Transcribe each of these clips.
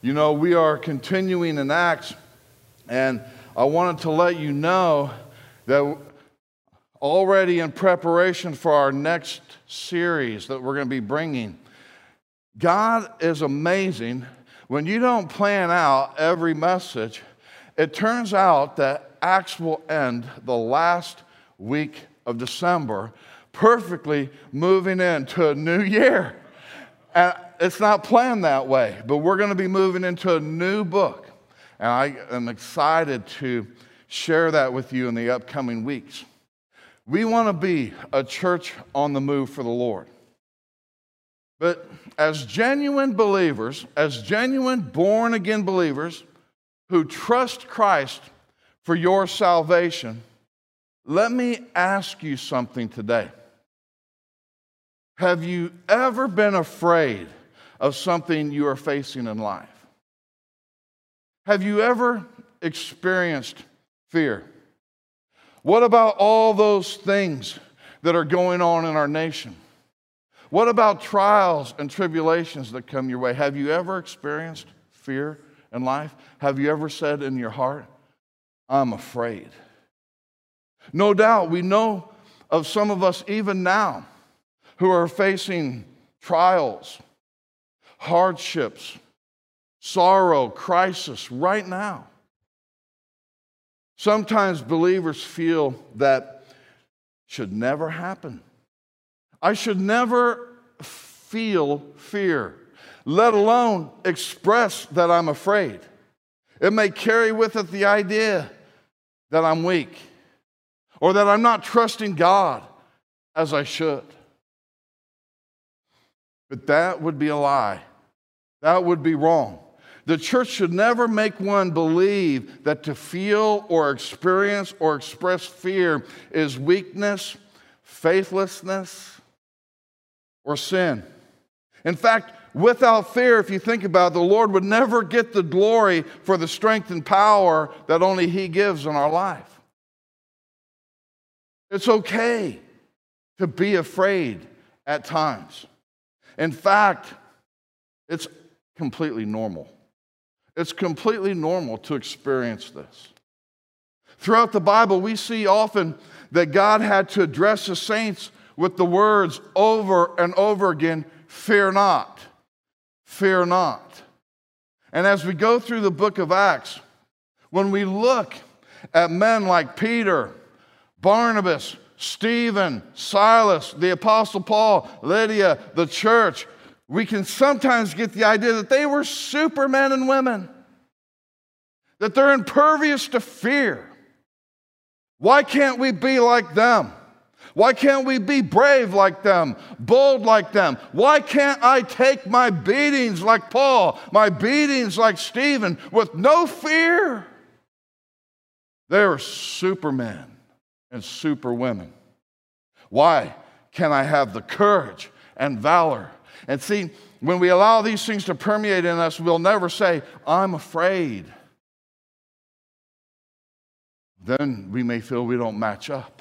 You know, we are continuing in Acts, and I wanted to let you know that already in preparation for our next series that we're going to be bringing, God is amazing. When you don't plan out every message, it turns out that Acts will end the last week of December, perfectly moving into a new year. And it's not planned that way, but we're going to be moving into a new book. And I am excited to share that with you in the upcoming weeks. We want to be a church on the move for the Lord. But as genuine believers, as genuine born-again believers who trust Christ for your salvation, let me ask you something today. Have you ever been afraid of something you are facing in life? Have you ever experienced fear? What about all those things that are going on in our nation? What about trials and tribulations that come your way? Have you ever experienced fear in life? Have you ever said in your heart, I'm afraid? No doubt we know of some of us even now who are facing trials, hardships, sorrow, crisis right now. Sometimes believers feel that should never happen. I should never feel fear, let alone express that I'm afraid. It may carry with it the idea that I'm weak or that I'm not trusting God as I should. But that would be a lie. That would be wrong. The church should never make one believe that to feel or experience or express fear is weakness, faithlessness, or sin. In fact, without fear, if you think about it, the Lord would never get the glory for the strength and power that only He gives in our life. It's okay to be afraid at times. In fact, it's completely normal. It's completely normal to experience this. Throughout the Bible, we see often that God had to address the saints with the words over and over again, fear not, fear not. And as we go through the book of Acts, when we look at men like Peter, Barnabas, Stephen, Silas, the Apostle Paul, Lydia, the church, we can sometimes get the idea that they were supermen and women, that they're impervious to fear. Why can't we be like them? Why can't we be brave like them, bold like them? Why can't I take my beatings like Paul, my beatings like Stephen, with no fear? They're supermen and superwomen. Why can I have the courage and valor? And see, when we allow these things to permeate in us, we'll never say, I'm afraid. Then we may feel we don't match up.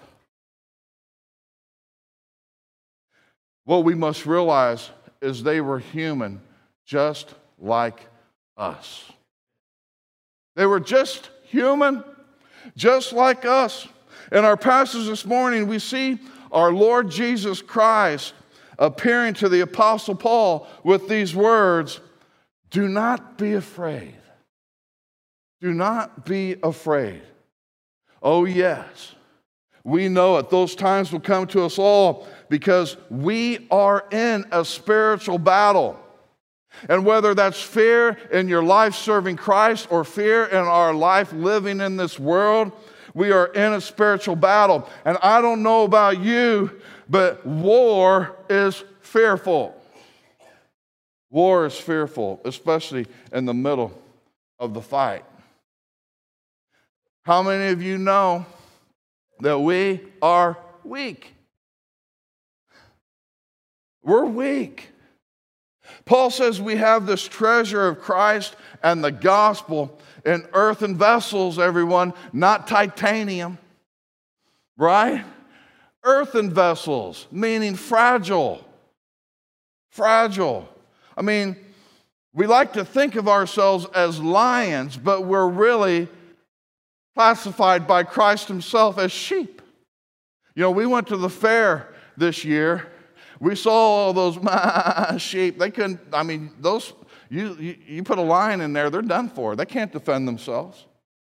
What we must realize is they were human just like us. They were just human, just like us. In our passage this morning, we see our Lord Jesus Christ appearing to the Apostle Paul with these words, do not be afraid. Do not be afraid. Oh yes, we know it. Those times will come to us all because we are in a spiritual battle. And whether that's fear in your life serving Christ or fear in our life living in this world, we are in a spiritual battle. And I don't know about you, but war is fearful. War is fearful, especially in the middle of the fight. How many of you know that we are weak? We're weak. Paul says we have this treasure of Christ and the gospel in earthen vessels, everyone, not titanium, right? Earthen vessels, meaning fragile. Fragile. I mean, We like to think of ourselves as lions, but we're really classified by Christ himself as sheep. You know, we went to the fair this year. We saw all those sheep. They couldn't, I mean, those, you put a lion in there, they're done for. They can't defend themselves.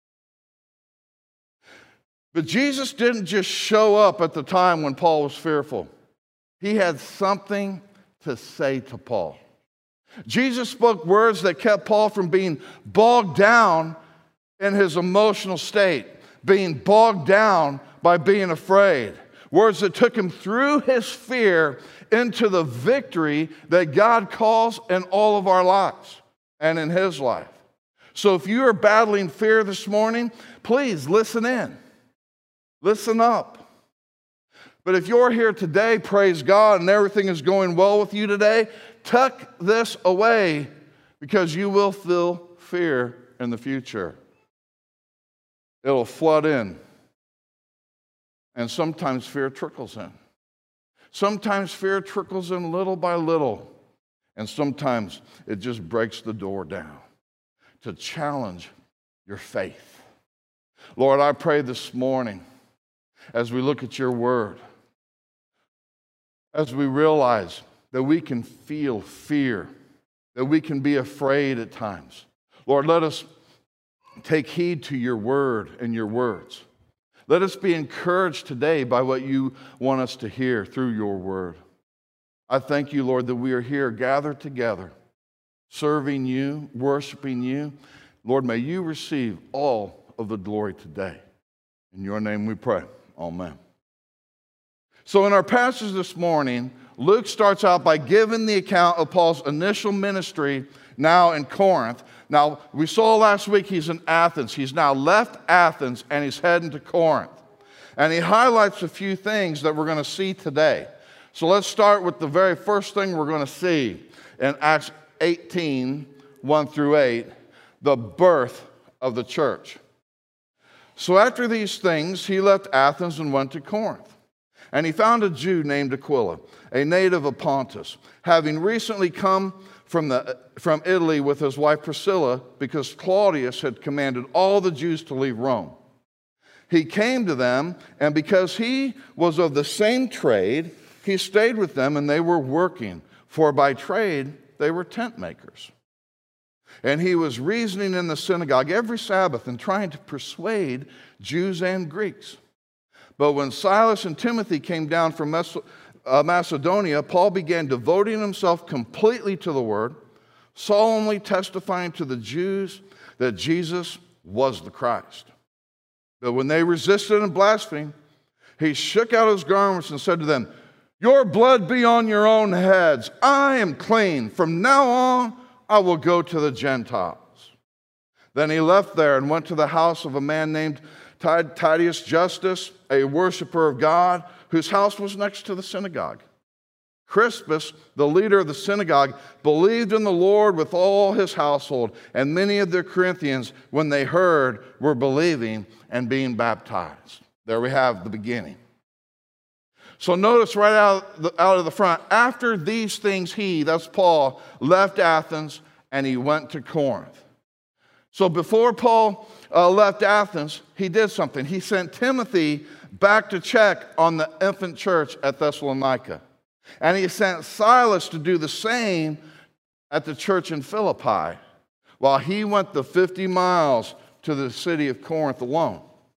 But Jesus didn't just show up at the time when Paul was fearful. He had something to say to Paul. Jesus spoke words that kept Paul from being bogged down in his emotional state, being bogged down by being afraid. Words that took him through his fear into the victory that God calls in all of our lives and in his life. So if you are battling fear this morning, please listen in. Listen up. But if you're here today, praise God, and everything is going well with you today, tuck this away because you will feel fear in the future. It'll flood in. And sometimes fear trickles in. Sometimes fear trickles in little by little. And sometimes it just breaks the door down to challenge your faith. Lord, I pray this morning as we look at your word, as we realize that we can feel fear, that we can be afraid at times. Lord, let us take heed to your word and your words. Let us be encouraged today by what you want us to hear through your word. I thank you, Lord, that we are here gathered together, serving you, worshiping you. Lord, may you receive all of the glory today. In your name we pray. Amen. So in our passage this morning, Luke starts out by giving the account of Paul's initial ministry now in Corinth. Now, we saw last week he's in Athens. He's now left Athens and he's heading to Corinth. And he highlights a few things that we're going to see today. So let's start with the very first thing we're going to see in Acts 18, 1 through 8, the birth of the church. So after these things, he left Athens and went to Corinth. And he found a Jew named Aquila, a native of Pontus, having recently come from Italy with his wife Priscilla, because Claudius had commanded all the Jews to leave Rome. He came to them, and because he was of the same trade, he stayed with them, and they were working, for by trade they were tent makers. And he was reasoning in the synagogue every Sabbath and trying to persuade Jews and Greeks. But when Silas and Timothy came down from Macedonia, Paul began devoting himself completely to the word, solemnly testifying to the Jews that Jesus was the Christ. But when they resisted and blasphemed, he shook out his garments and said to them, "Your blood be on your own heads. I am clean. From now on, I will go to the Gentiles." Then he left there and went to the house of a man named Titius Justus, a worshiper of God, whose house was next to the synagogue. Crispus, the leader of the synagogue, believed in the Lord with all his household, and many of the Corinthians, when they heard, were believing and being baptized. There we have the beginning. So notice right out of the front, after these things that's Paul, left Athens and he went to Corinth. So before Paul left Athens, he did something. He sent Timothy back to check on the infant church at Thessalonica. And he sent Silas to do the same at the church in Philippi, while he went the 50 miles to the city of Corinth alone.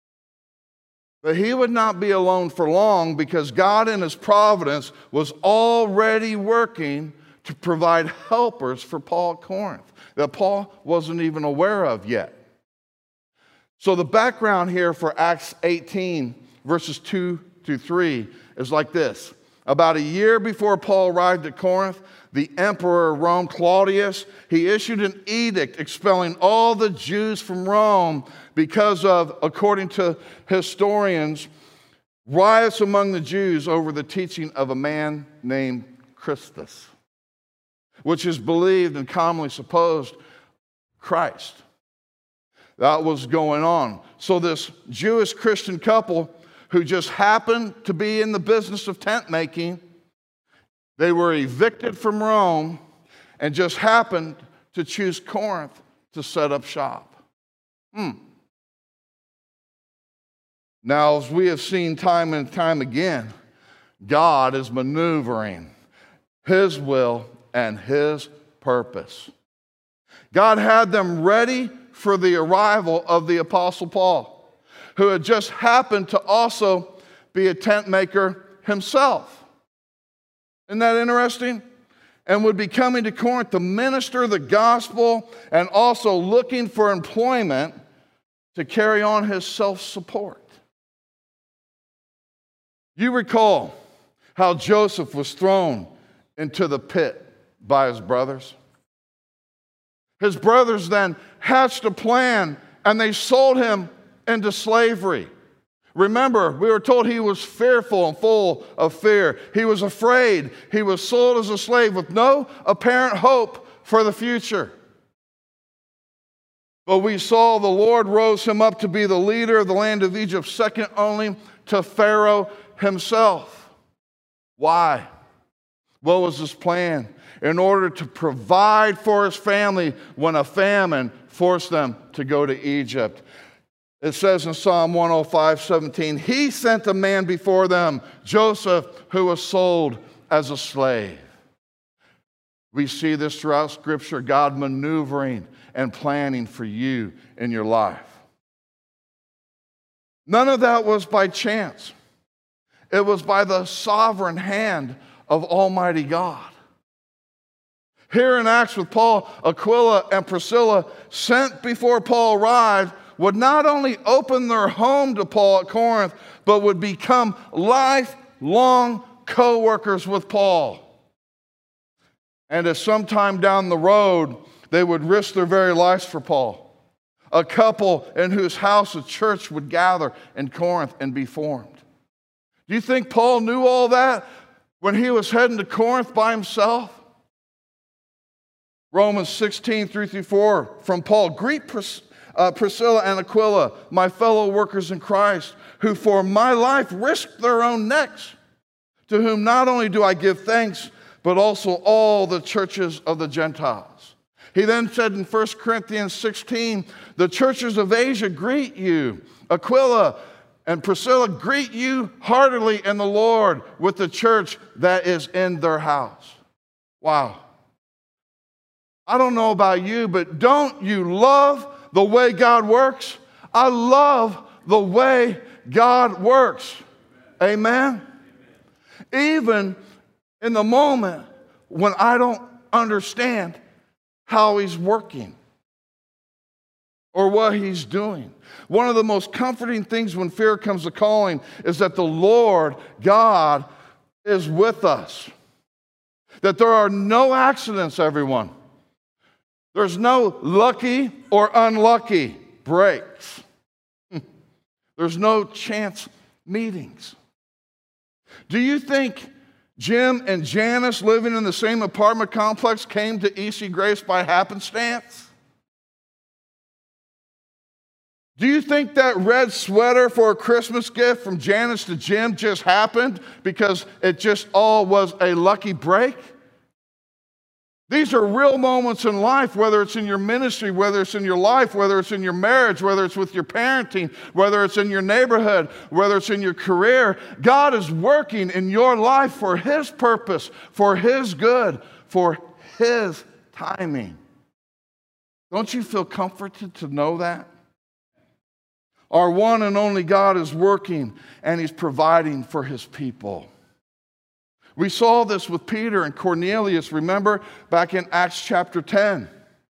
But he would not be alone for long, because God in his providence was already working to provide helpers for Paul at Corinth that Paul wasn't even aware of yet. So the background here for Acts 18, verses 2 through 3 is like this. About a year before Paul arrived at Corinth, the emperor of Rome, Claudius, he issued an edict expelling all the Jews from Rome because of, according to historians, riots among the Jews over the teaching of a man named Crispus, which is believed and commonly supposed Christ. That was going on. So this Jewish Christian couple who just happened to be in the business of tent making, they were evicted from Rome and just happened to choose Corinth to set up shop? Now, as we have seen time and time again, God is maneuvering His will and His purpose. God had them ready for the arrival of the Apostle Paul, who had just happened to also be a tent maker himself. Isn't that interesting? And would be coming to Corinth to minister the gospel and also looking for employment to carry on his self-support. You recall how Joseph was thrown into the pit by his brothers. His brothers then hatched a plan and they sold him into slavery. Remember, we were told he was fearful and full of fear. He was afraid. He was sold as a slave with no apparent hope for the future. But we saw the Lord rose him up to be the leader of the land of Egypt, second only to Pharaoh himself. Why? What was his plan? In order to provide for his family when a famine forced them to go to Egypt. It says in Psalm 105:17, He sent a man before them, Joseph, who was sold as a slave. We see this throughout Scripture, God maneuvering and planning for you in your life. None of that was by chance. It was by the sovereign hand of Almighty God. Here in Acts with Paul, Aquila and Priscilla, sent before Paul arrived, would not only open their home to Paul at Corinth, but would become lifelong co-workers with Paul. And as sometime down the road, they would risk their very lives for Paul, a couple in whose house a church would gather in Corinth and be formed. Do you think Paul knew all that when he was heading to Corinth by himself? Romans 16:3-4 from Paul, Greet Priscilla and Aquila, my fellow workers in Christ, who for my life risked their own necks, to whom not only do I give thanks, but also all the churches of the Gentiles. He then said in 1 Corinthians 16, the churches of Asia greet you. Aquila and Priscilla greet you heartily in the Lord with the church that is in their house. Wow. I don't know about you, but don't you love the way God works? I love the way God works. Amen? Even in the moment when I don't understand how He's working or what He's doing. One of the most comforting things when fear comes to calling is that the Lord God is with us. That there are no accidents, everyone. There's no lucky or unlucky breaks. There's no chance meetings. Do you think Jim and Janice living in the same apartment complex came to EC Grace by happenstance? Do you think that red sweater for a Christmas gift from Janice to Jim just happened because it just all was a lucky break? These are real moments in life, whether it's in your ministry, whether it's in your life, whether it's in your marriage, whether it's with your parenting, whether it's in your neighborhood, whether it's in your career. God is working in your life for His purpose, for His good, for His timing. Don't you feel comforted to know that? Our one and only God is working and He's providing for His people. We saw this with Peter and Cornelius, remember, back in Acts chapter 10.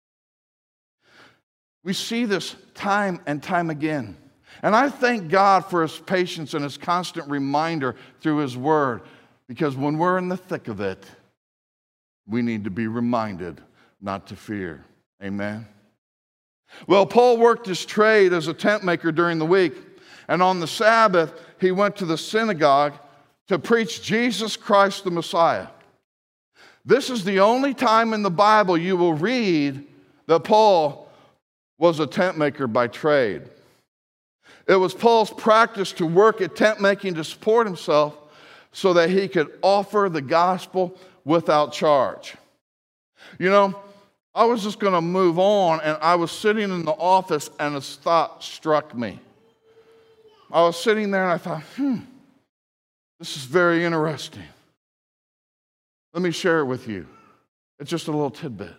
We see this time and time again. And I thank God for His patience and His constant reminder through His Word, because when we're in the thick of it, we need to be reminded not to fear. Amen? Well, Paul worked his trade as a tent maker during the week, and on the Sabbath, he went to the synagogue to preach Jesus Christ the Messiah. This is the only time in the Bible you will read that Paul was a tent maker by trade. It was Paul's practice to work at tent making to support himself so that he could offer the gospel without charge. You know, I was just going to move on, and I was sitting in the office, and this thought struck me. I was sitting there, and I thought, this is very interesting. Let me share it with you. It's just a little tidbit.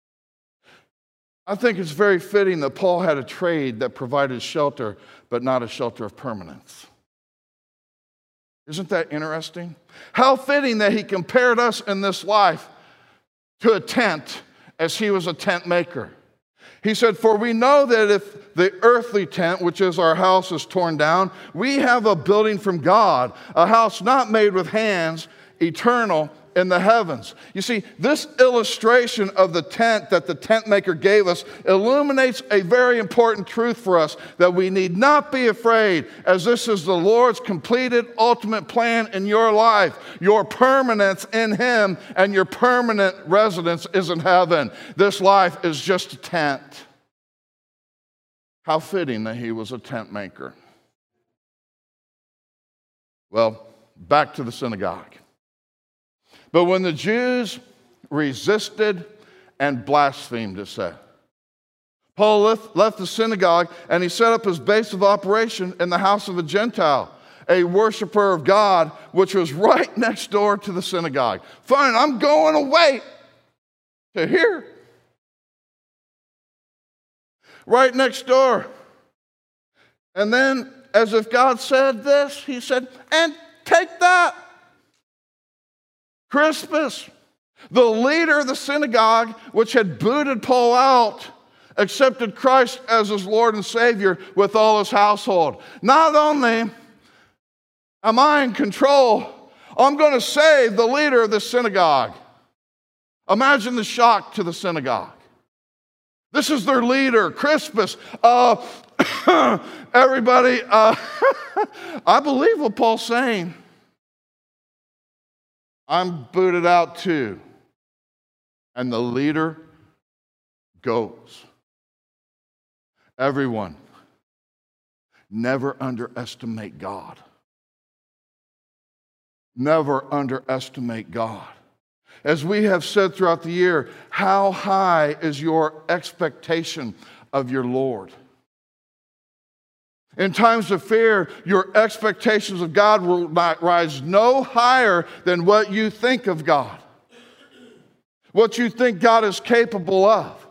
I think it's very fitting that Paul had a trade that provided shelter, but not a shelter of permanence. Isn't that interesting? How fitting that he compared us in this life to a tent as he was a tent maker. He said, for we know that if the earthly tent, which is our house, is torn down, we have a building from God, a house not made with hands, eternal in the heavens. You see, this illustration of the tent that the tent maker gave us illuminates a very important truth for us, that we need not be afraid, as this is the Lord's completed ultimate plan in your life. Your permanence in Him and your permanent residence is in heaven. This life is just a tent. How fitting that he was a tent maker. Well, back to the synagogue. But when the Jews resisted and blasphemed, it said, Paul left the synagogue and he set up his base of operation in the house of a Gentile, a worshiper of God, which was right next door to the synagogue. Fine, I'm going away to here. Right next door. And then, as if God said this, he said, and take that. Crispus, the leader of the synagogue, which had booted Paul out, accepted Christ as his Lord and Savior with all his household. Not only am I in control, I'm going to save the leader of the synagogue. Imagine the shock to the synagogue. This is their leader, Crispus. Everybody, I believe what Paul's saying. I'm booted out too. And the leader goes. Everyone, never underestimate God. Never underestimate God. As we have said throughout the year, how high is your expectation of your Lord? In times of fear, your expectations of God will not rise no higher than what you think of God, what you think God is capable of.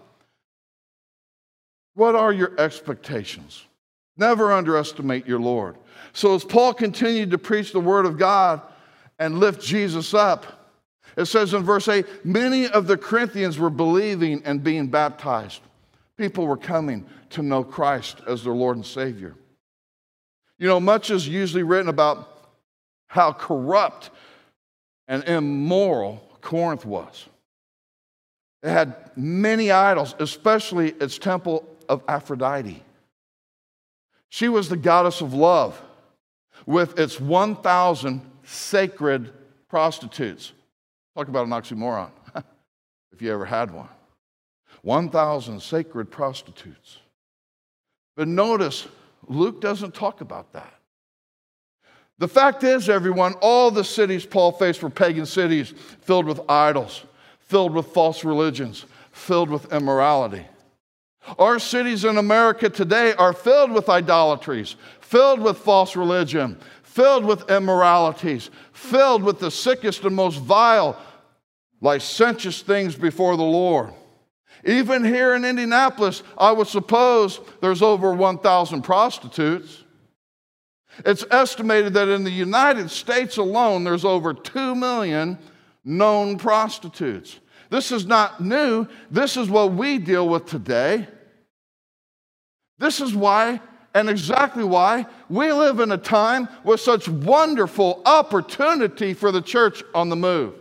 What are your expectations? Never underestimate your Lord. So as Paul continued to preach the word of God and lift Jesus up, it says in verse 8, many of the Corinthians were believing and being baptized. People were coming to know Christ as their Lord and Savior. You know, much is usually written about how corrupt and immoral Corinth was. It had many idols, especially its temple of Aphrodite. She was the goddess of love with its 1,000 sacred prostitutes. Talk about an oxymoron, if you ever had one. 1,000 sacred prostitutes. But notice, Luke doesn't talk about that. The fact is, everyone, all the cities Paul faced were pagan cities filled with idols, filled with false religions, filled with immorality. Our cities in America today are filled with idolatries, filled with false religion, filled with immoralities, filled with the sickest and most vile, licentious things before the Lord. Even here in Indianapolis, I would suppose there's over 1,000 prostitutes. It's estimated that in the United States alone, there's over 2 million known prostitutes. This is not new. This is what we deal with today. This is why, and exactly why, we live in a time with such wonderful opportunity for the church on the move.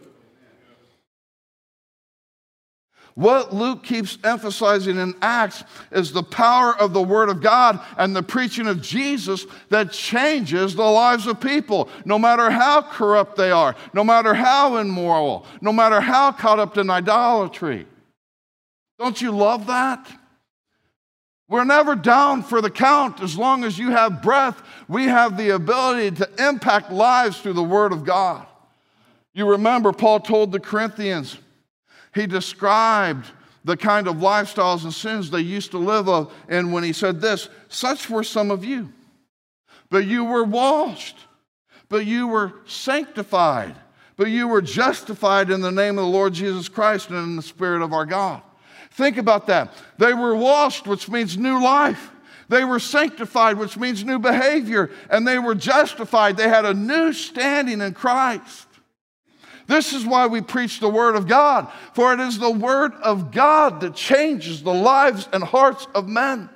What Luke keeps emphasizing in Acts is the power of the Word of God and the preaching of Jesus that changes the lives of people, no matter how corrupt they are, no matter how immoral, no matter how caught up in idolatry. Don't you love that? We're never down for the count. As long as you have breath, we have the ability to impact lives through the Word of God. You remember Paul told the Corinthians, he described the kind of lifestyles and sins they used to live in when he said this, such were some of you. But you were washed, but you were sanctified, but you were justified in the name of the Lord Jesus Christ and in the Spirit of our God. Think about that. They were washed, which means new life. They were sanctified, which means new behavior. And they were justified. They had a new standing in Christ. This is why we preach the Word of God, for it is the Word of God that changes the lives and hearts of men.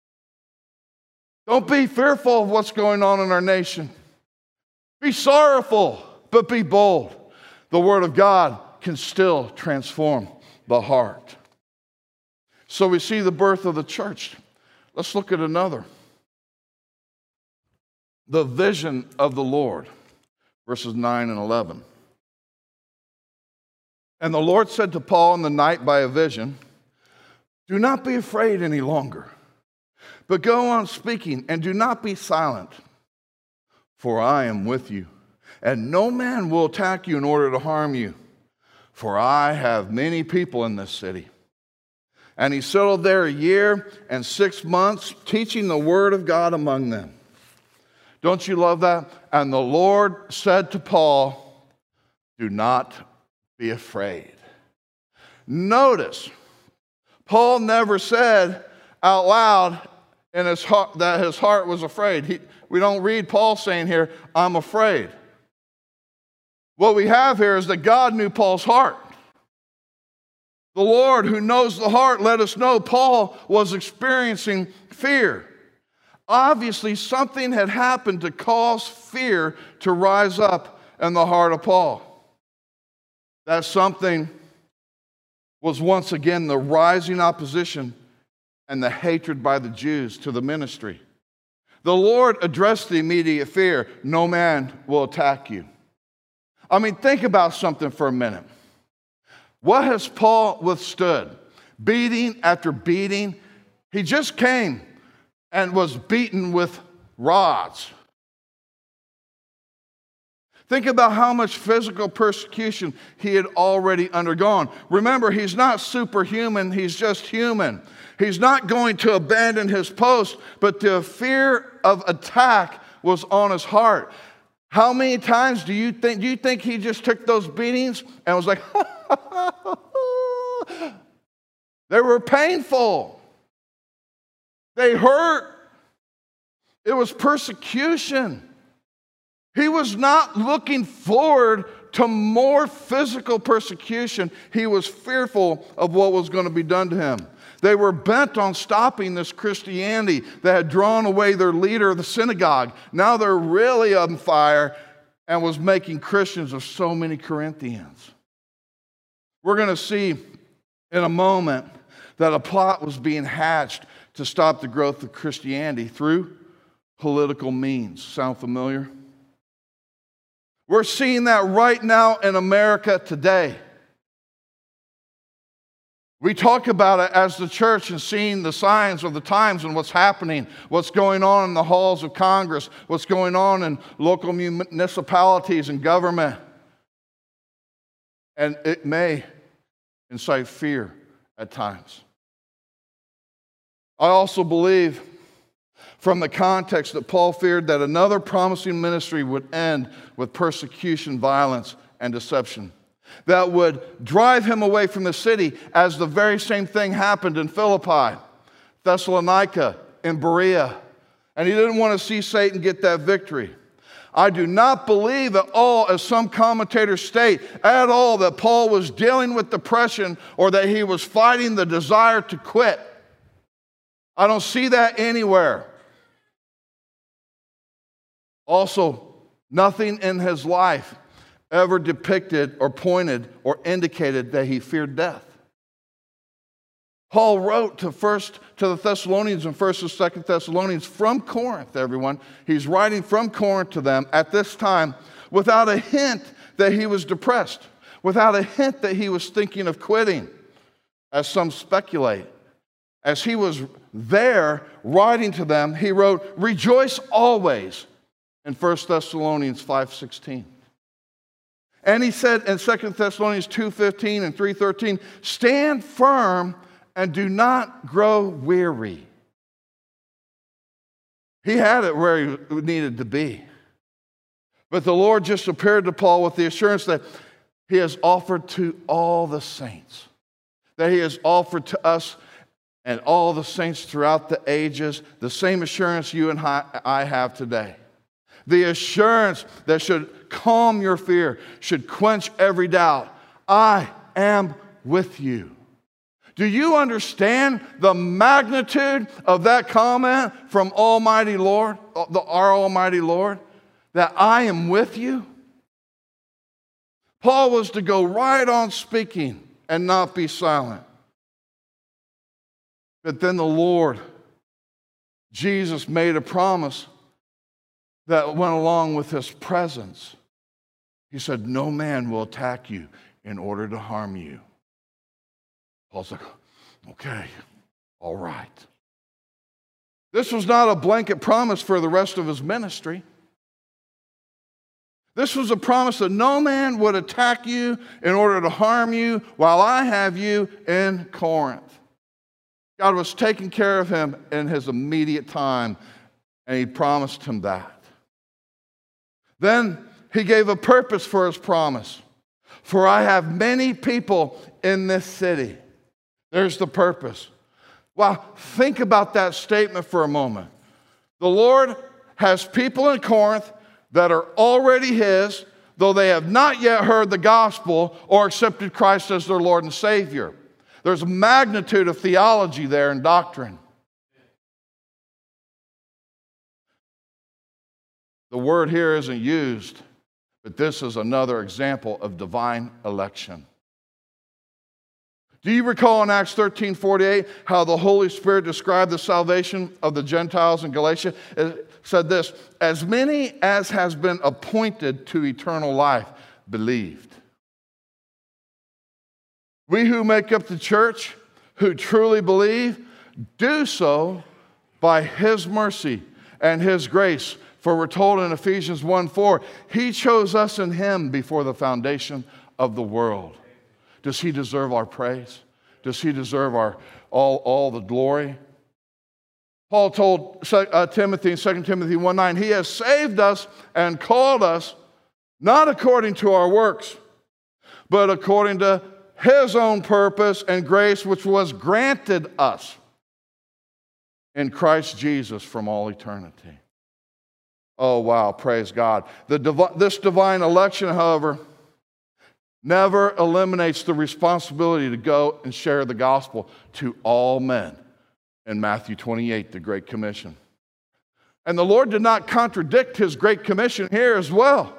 Don't be fearful of what's going on in our nation. Be sorrowful, but be bold. The Word of God can still transform the heart. So we see the birth of the church. Let's look at another. The vision of the Lord, verses 9 and 11. And the Lord said to Paul in the night by a vision, do not be afraid any longer, but go on speaking and do not be silent, for I am with you, and no man will attack you in order to harm you, for I have many people in this city. And he settled there 1 year and 6 months, teaching the word of God among them. Don't you love that? And the Lord said to Paul, do not be afraid. Notice, Paul never said out loud in his heart that his heart was afraid. We don't read Paul saying here, I'm afraid. What we have here is that God knew Paul's heart. The Lord, who knows the heart, let us know Paul was experiencing fear. Obviously, something had happened to cause fear to rise up in the heart of Paul. That something was once again the rising opposition and the hatred by the Jews to the ministry. The Lord addressed the immediate fear, no man will attack you. I mean, think about something for a minute. What has Paul withstood? Beating after beating. He just came and was beaten with rods. Think about how much physical persecution he had already undergone. Remember, he's not superhuman, he's just human. He's not going to abandon his post, but the fear of attack was on his heart. How many times do you think he just took those beatings and was like, they were painful. They hurt. It was persecution. He was not looking forward to more physical persecution. He was fearful of what was going to be done to him. They were bent on stopping this Christianity that had drawn away their leader of the synagogue. Now they're really on fire and was making Christians of so many Corinthians. We're going to see in a moment that a plot was being hatched to stop the growth of Christianity through political means. Sound familiar? We're seeing that right now in America today. We talk about it as the church and seeing the signs of the times and what's happening, what's going on in the halls of Congress, what's going on in local municipalities and government. And it may incite fear at times. I also believe from the context that Paul feared that another promising ministry would end with persecution, violence, and deception that would drive him away from the city, as the very same thing happened in Philippi, Thessalonica, and Berea. And he didn't want to see Satan get that victory. I do not believe at all, as some commentators state, at all that Paul was dealing with depression or that he was fighting the desire to quit. I don't see that anywhere. Also, nothing in his life ever depicted or pointed or indicated that he feared death. Paul wrote to the Thessalonians in 1st and 2nd Thessalonians from Corinth, everyone. He's writing from Corinth to them at this time without a hint that he was depressed, without a hint that he was thinking of quitting, as some speculate. As he was there writing to them, he wrote, "Rejoice always," in 1 Thessalonians 5:16. And he said in 2 Thessalonians 2:15 and 3:13, stand firm and do not grow weary. He had it where he needed to be. But the Lord just appeared to Paul with the assurance that he has offered to all the saints, that he has offered to us and all the saints throughout the ages, the same assurance you and I have today. The assurance that should calm your fear, should quench every doubt. I am with you. Do you understand the magnitude of that comment from Almighty Lord, our Almighty Lord, that I am with you? Paul was to go right on speaking and not be silent. But then the Lord, Jesus, made a promise that went along with his presence. He said, no man will attack you in order to harm you. Paul's like, okay, all right. This was not a blanket promise for the rest of his ministry. This was a promise that no man would attack you in order to harm you while I have you in Corinth. God was taking care of him in his immediate time, and he promised him that. Then he gave a purpose for his promise. For I have many people in this city. There's the purpose. Wow, think about that statement for a moment. The Lord has people in Corinth that are already his, though they have not yet heard the gospel or accepted Christ as their Lord and Savior. There's a magnitude of theology there and doctrine. The word here isn't used, but this is another example of divine election. Do you recall in Acts 13:48 how the Holy Spirit described the salvation of the Gentiles in Galatia? It said this, as many as has been appointed to eternal life believed. We who make up the church, who truly believe, do so by his mercy and his grace. For we're told in Ephesians 1:4, he chose us in him before the foundation of the world. Does he deserve our praise? Does he deserve all the glory? Paul told Timothy in 2 Timothy 1:9, he has saved us and called us not according to our works, but according to his own purpose and grace, which was granted us in Christ Jesus from all eternity. Oh, wow, praise God. This divine election, however, never eliminates the responsibility to go and share the gospel to all men in Matthew 28, the Great Commission. And the Lord did not contradict his Great Commission here as well.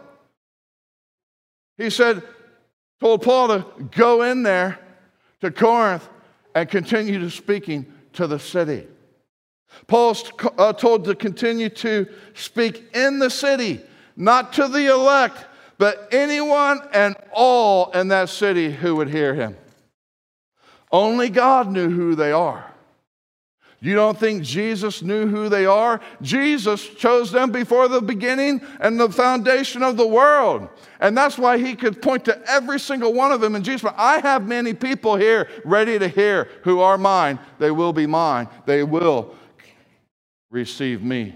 He told Paul to go in there to Corinth and continue to speaking to the city. Paul's told to continue to speak in the city, not to the elect, but anyone and all in that city who would hear him. Only God knew who they are. You don't think Jesus knew who they are? Jesus chose them before the beginning and the foundation of the world. And that's why he could point to every single one of them. And Jesus, I have many people here ready to hear who are mine. They will be mine. They will receive me.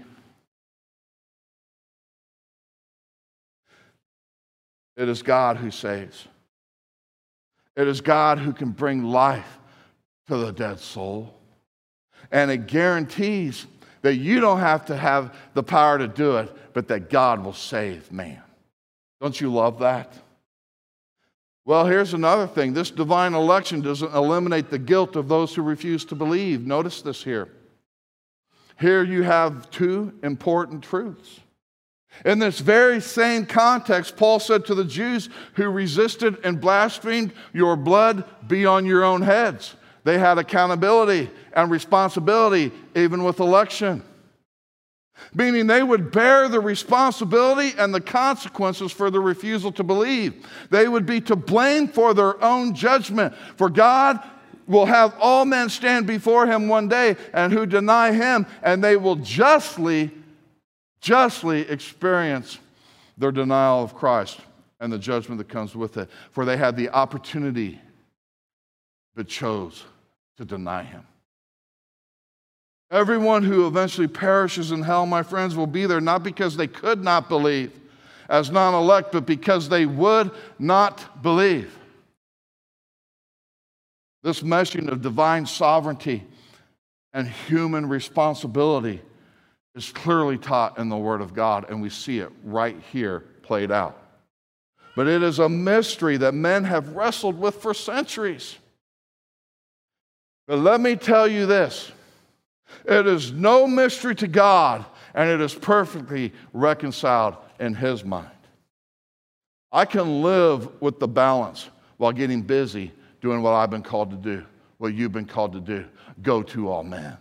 It is God who saves. It is God who can bring life to the dead soul. And it guarantees that you don't have to have the power to do it, but that God will save man. Don't you love that? Well, here's another thing. This divine election doesn't eliminate the guilt of those who refuse to believe. Notice this here. Here you have two important truths. In this very same context, Paul said to the Jews who resisted and blasphemed, your blood be on your own heads. They had accountability and responsibility even with election. Meaning they would bear the responsibility and the consequences for the refusal to believe. They would be to blame for their own judgment. For God will have all men stand before him one day, and who deny him, and they will justly experience their denial of Christ and the judgment that comes with it. For they had the opportunity, but chose to deny him. Everyone who eventually perishes in hell, my friends, will be there not because they could not believe as non-elect, but because they would not believe. This meshing of divine sovereignty and human responsibility is clearly taught in the Word of God, and we see it right here played out. But it is a mystery that men have wrestled with for centuries. But let me tell you this, it is no mystery to God, and it is perfectly reconciled in His mind. I can live with the balance while getting busy doing what I've been called to do, what you've been called to do. Go to all men.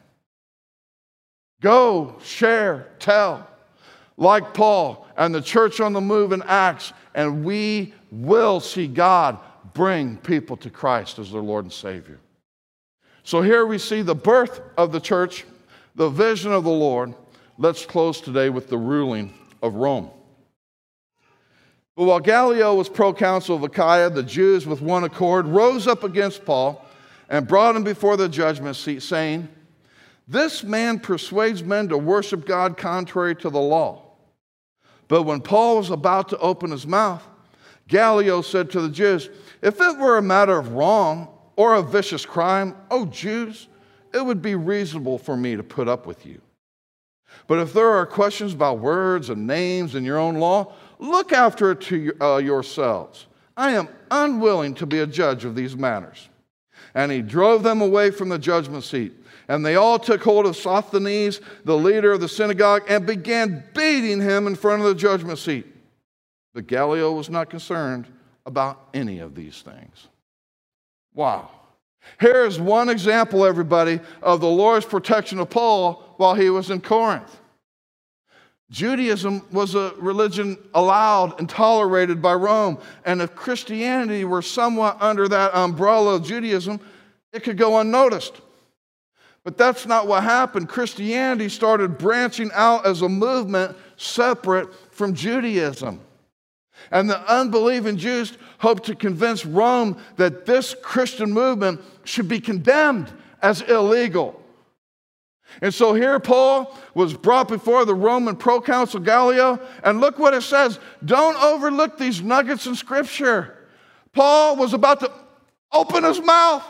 Go, share, tell, like Paul and the church on the move in Acts, and we will see God bring people to Christ as their Lord and Savior. So here we see the birth of the church, the vision of the Lord. Let's close today with the ruling of Rome. But while Gallio was proconsul of Achaia, the Jews with one accord rose up against Paul and brought him before the judgment seat, saying, "This man persuades men to worship God contrary to the law." But when Paul was about to open his mouth, Gallio said to the Jews, "If it were a matter of wrong or a vicious crime, O Jews, it would be reasonable for me to put up with you. But if there are questions about words and names in your own law, look after it to yourselves. I am unwilling to be a judge of these matters." And he drove them away from the judgment seat. And they all took hold of Sosthenes, the leader of the synagogue, and began beating him in front of the judgment seat. But Gallio was not concerned about any of these things. Wow. Here is one example, everybody, of the Lord's protection of Paul while he was in Corinth. Judaism was a religion allowed and tolerated by Rome, and if Christianity were somewhat under that umbrella of Judaism, it could go unnoticed. But that's not what happened. Christianity started branching out as a movement separate from Judaism. And the unbelieving Jews hoped to convince Rome that this Christian movement should be condemned as illegal. And so here Paul was brought before the Roman proconsul Gallio, and look what it says. Don't overlook these nuggets in Scripture. Paul was about to open his mouth.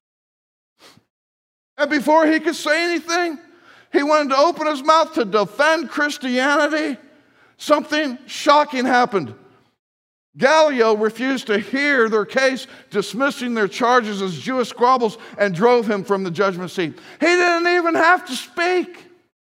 And before he could say anything, he wanted to open his mouth to defend Christianity. Something shocking happened. Gallio refused to hear their case, dismissing their charges as Jewish squabbles, and drove him from the judgment seat. He didn't even have to speak.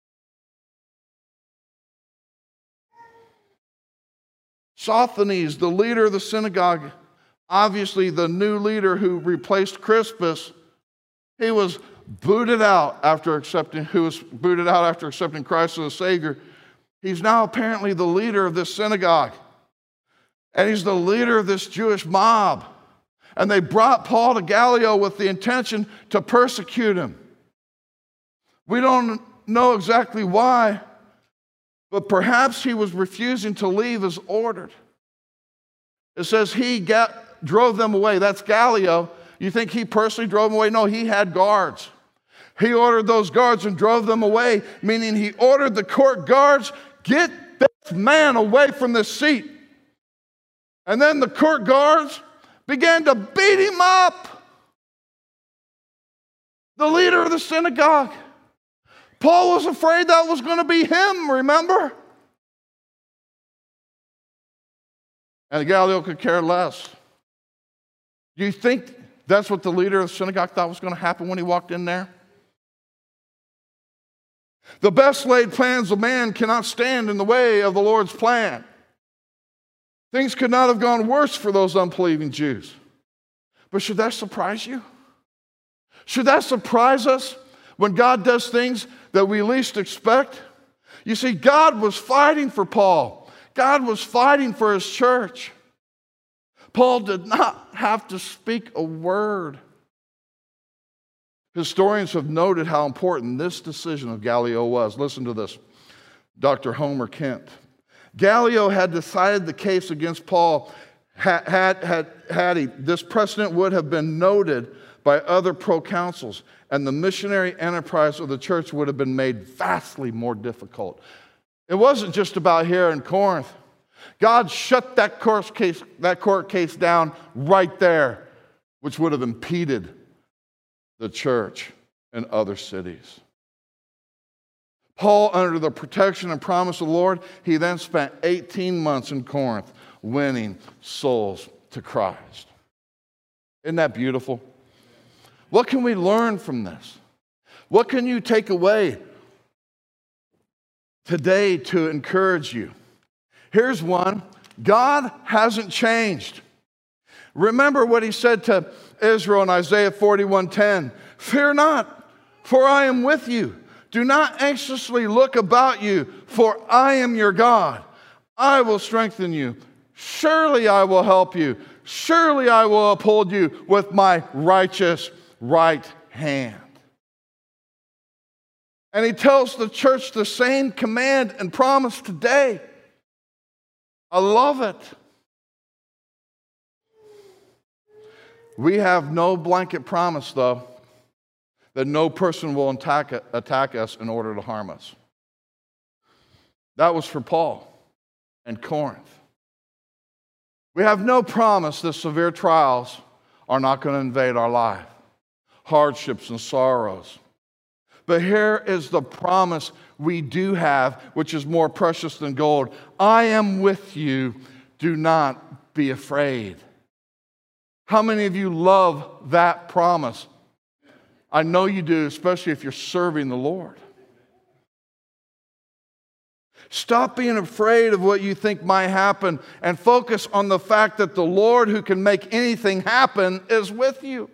Sosthenes, the leader of the synagogue, obviously the new leader who replaced Crispus, he was booted out after accepting Christ as a Savior. He's now apparently the leader of this synagogue. And he's the leader of this Jewish mob. And they brought Paul to Gallio with the intention to persecute him. We don't know exactly why, but perhaps he was refusing to leave as ordered. It says he drove them away. That's Gallio. You think he personally drove them away? No, he had guards. He ordered those guards and drove them away, meaning he ordered the court guards, get this man away from this seat. And then the court guards began to beat him up. The leader of the synagogue. Paul was afraid that was going to be him, remember? And Gallio could care less. Do you think that's what the leader of the synagogue thought was going to happen when he walked in there? The best laid plans of man cannot stand in the way of the Lord's plan. Things could not have gone worse for those unbelieving Jews. But should that surprise you? Should that surprise us when God does things that we least expect? You see, God was fighting for Paul. God was fighting for his church. Paul did not have to speak a word. Historians have noted how important this decision of Gallio was. Listen to this. Dr. Homer Kent. Gallio had decided the case against Paul this precedent would have been noted by other proconsuls, and the missionary enterprise of the church would have been made vastly more difficult. It wasn't just about here in Corinth. God shut that court case down right there, which would have impeded the church in other cities. Paul, under the protection and promise of the Lord, he then spent 18 months in Corinth winning souls to Christ. Isn't that beautiful? What can we learn from this? What can you take away today to encourage you? Here's one. God hasn't changed. Remember what he said to Israel in Isaiah 41:10. Fear not, for I am with you. Do not anxiously look about you, for I am your God. I will strengthen you. Surely I will help you. Surely I will uphold you with my righteous right hand. And he tells the church the same command and promise today. I love it. We have no blanket promise, though, that no person will attack us in order to harm us. That was for Paul and Corinth. We have no promise that severe trials are not going to invade our life, hardships and sorrows. But here is the promise we do have, which is more precious than gold. I am with you. Do not be afraid. How many of you love that promise? I know you do, especially if you're serving the Lord. Stop being afraid of what you think might happen and focus on the fact that the Lord, who can make anything happen, is with you.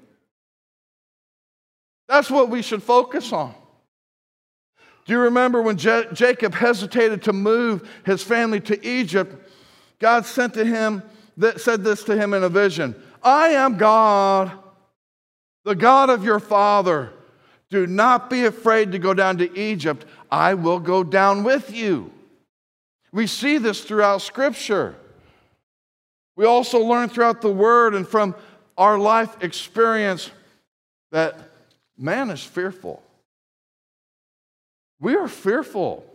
That's what we should focus on. Do you remember when Jacob hesitated to move his family to Egypt? God said this to him in a vision. I am God, the God of your father. Do not be afraid to go down to Egypt. I will go down with you. We see this throughout Scripture. We also learn throughout the Word and from our life experience that man is fearful. We are fearful.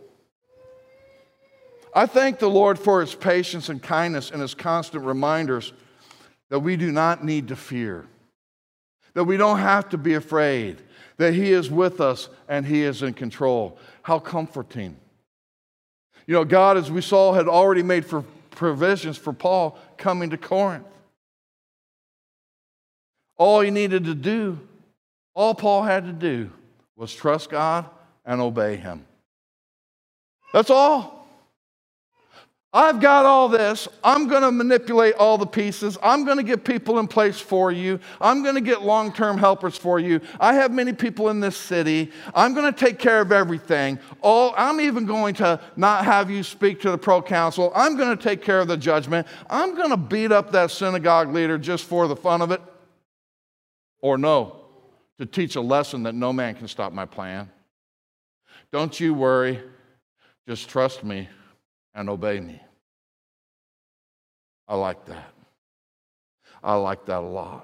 I thank the Lord for his patience and kindness and his constant reminders that we do not need to fear, that we don't have to be afraid, that he is with us and he is in control. How comforting. You know, God, as we saw, had already made provisions for Paul coming to Corinth. All he needed to do, all Paul had to do, was trust God and obey him. That's all. I've got all this. I'm going to manipulate all the pieces. I'm going to get people in place for you. I'm going to get long-term helpers for you. I have many people in this city. I'm going to take care of everything. I'm even going to not have you speak to the proconsul. I'm going to take care of the judgment. I'm going to beat up that synagogue leader just for the fun of it. Or no, to teach a lesson that no man can stop my plan. Don't you worry. Just trust me and obey me. I like that. I like that a lot.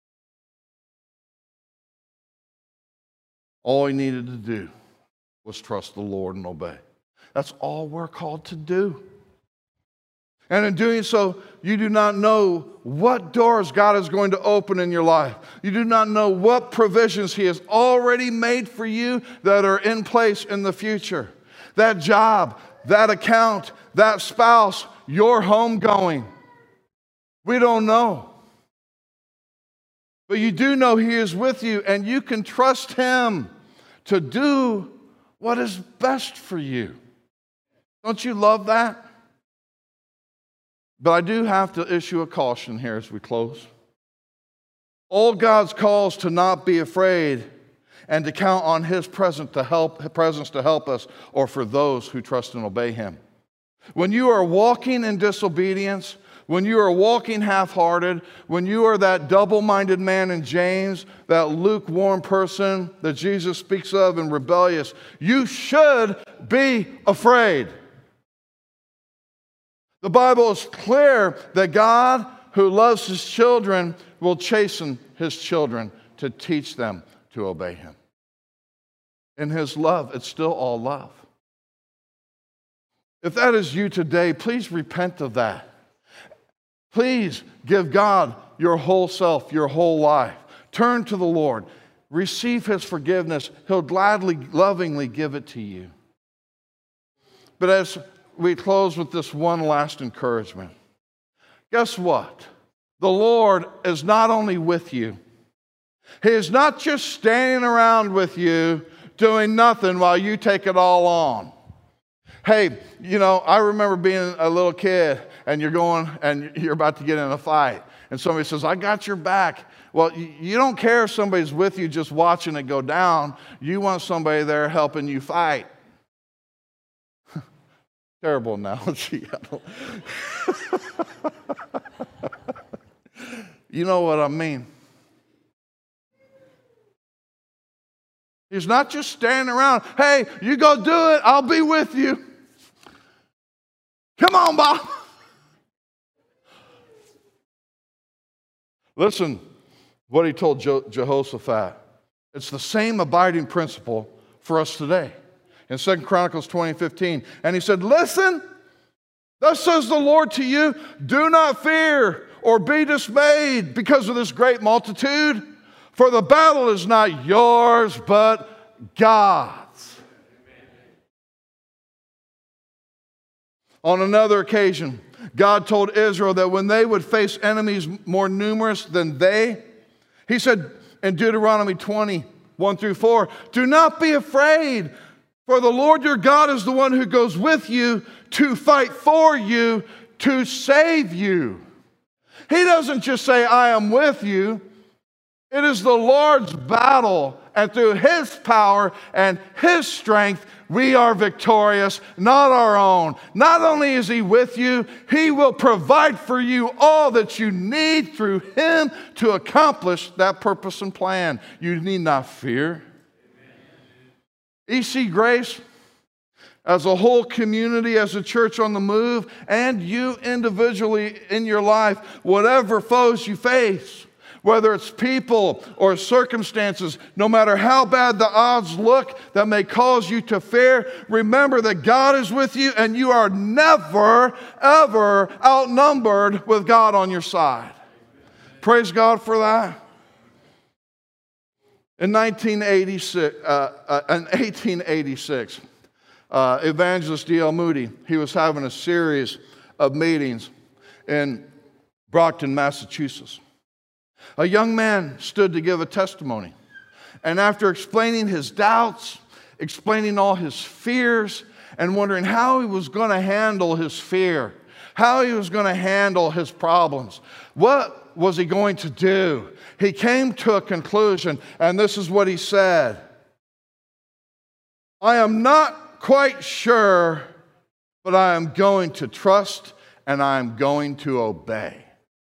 All he needed to do was trust the Lord and obey. That's all we're called to do. And in doing so, you do not know what doors God is going to open in your life. You do not know what provisions he has already made for you that are in place in the future. That job, that account, that spouse, your homegoing. We don't know. But you do know he is with you, and you can trust him to do what is best for you. Don't you love that? But I do have to issue a caution here as we close. All God's calls to not be afraid and to count on his presence to help us, or for those who trust and obey him. When you are walking in disobedience, when you are walking half-hearted, when you are that double-minded man in James, that lukewarm person that Jesus speaks of and rebellious, you should be afraid. The Bible is clear that God, who loves his children will chasten his children to teach them to obey him. In his love, it's still all love. If that is you today, please repent of that. Please give God your whole self, your whole life. Turn to the Lord. Receive his forgiveness. He'll gladly, lovingly give it to you. But as we close with this one last encouragement, guess what? The Lord is not only with you. He is not just standing around with you doing nothing while you take it all on. Hey, I remember being a little kid and you're about to get in a fight. And somebody says, I got your back. Well, you don't care if somebody's with you just watching it go down. You want somebody there helping you fight. Terrible analogy. You know what I mean. He's not just standing around. Hey, you go do it. I'll be with you. Come on, Bob. Listen what he told Jehoshaphat. It's the same abiding principle for us today. In 2 Chronicles 20:15. And he said, listen, thus says the Lord to you, do not fear or be dismayed because of this great multitude, for the battle is not yours, but God's. On another occasion, God told Israel that when they would face enemies more numerous than they, he said in Deuteronomy 20:1-4, do not be afraid, for the Lord your God is the one who goes with you to fight for you, to save you. He doesn't just say, I am with you. It is the Lord's battle, and through his power and his strength, we are victorious, not our own. Not only is he with you, he will provide for you all that you need through him to accomplish that purpose and plan. You need not fear. EC Grace, as a whole community, as a church on the move, and you individually in your life, whatever foes you face, whether it's people or circumstances, no matter how bad the odds look that may cause you to fear, remember that God is with you and you are never, ever outnumbered with God on your side. Praise God for that. In 1886, Evangelist D.L. Moody, he was having a series of meetings in Brockton, Massachusetts. A young man stood to give a testimony. And after explaining his doubts, explaining all his fears, and wondering how he was going to handle his fear, how he was going to handle his problems, what was he going to do? He came to a conclusion, and this is what he said. I am not quite sure, but I am going to trust and I am going to obey.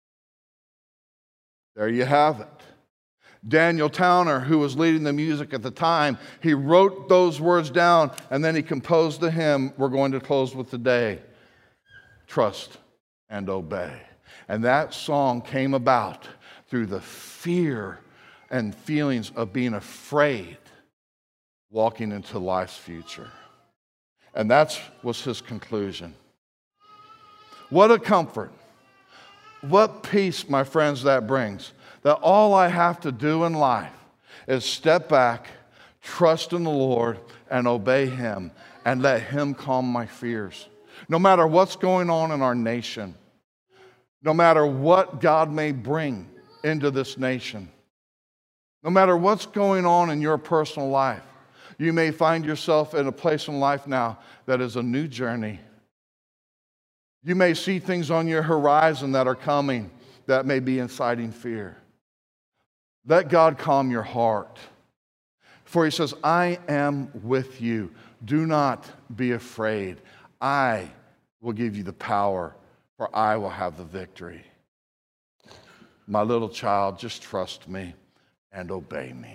There you have it. Daniel Towner, who was leading the music at the time, he wrote those words down and then he composed the hymn we're going to close with today. Trust and obey. And that song came about through the fear and feelings of being afraid walking into life's future. And that was his conclusion. What a comfort. What peace, my friends, that brings. That all I have to do in life is step back, trust in the Lord, and obey him, and let him calm my fears. No matter what's going on in our nation, no matter what God may bring into this nation, no matter what's going on in your personal life, you may find yourself in a place in life now that is a new journey. You may see things on your horizon that are coming that may be inciting fear. Let God calm your heart. For he says, I am with you. Do not be afraid. I will give you the power, for I will have the victory. My little child, just trust me and obey me.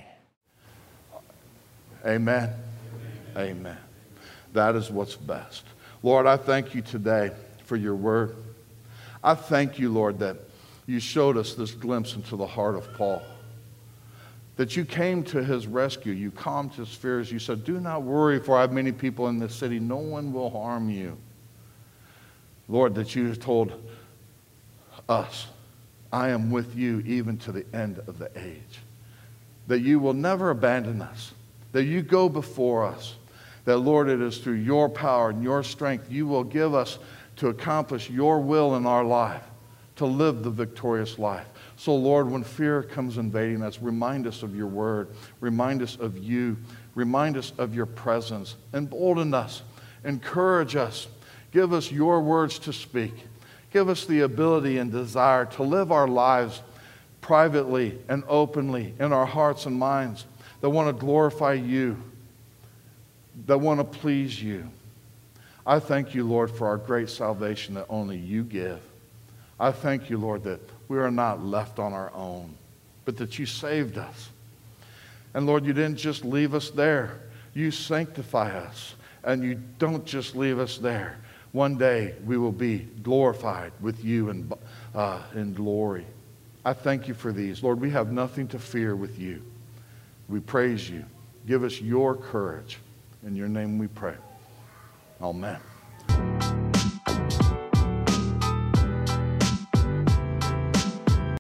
Amen. Amen. That is what's best. Lord, I thank you today for your word. I thank you, Lord, that you showed us this glimpse into the heart of Paul. That you came to his rescue. You calmed his fears. You said, do not worry, for I have many people in this city. No one will harm you. Lord, that you have told us, I am with you even to the end of the age. That you will never abandon us. That you go before us. That, Lord, it is through your power and your strength you will give us to accomplish your will in our life, to live the victorious life. So, Lord, when fear comes invading us, remind us of your word. Remind us of you. Remind us of your presence. Embolden us. Encourage us. Give us your words to speak. Give us the ability and desire to live our lives privately and openly in our hearts and minds that want to glorify you, that want to please you. I thank you, Lord, for our great salvation that only you give. I thank you, Lord, that we are not left on our own, but that you saved us. And Lord, you didn't just leave us there. You sanctify us, and you don't just leave us there. One day we will be glorified with you in glory. I thank you for these. Lord, we have nothing to fear with you. We praise you. Give us your courage. In your name we pray. Amen.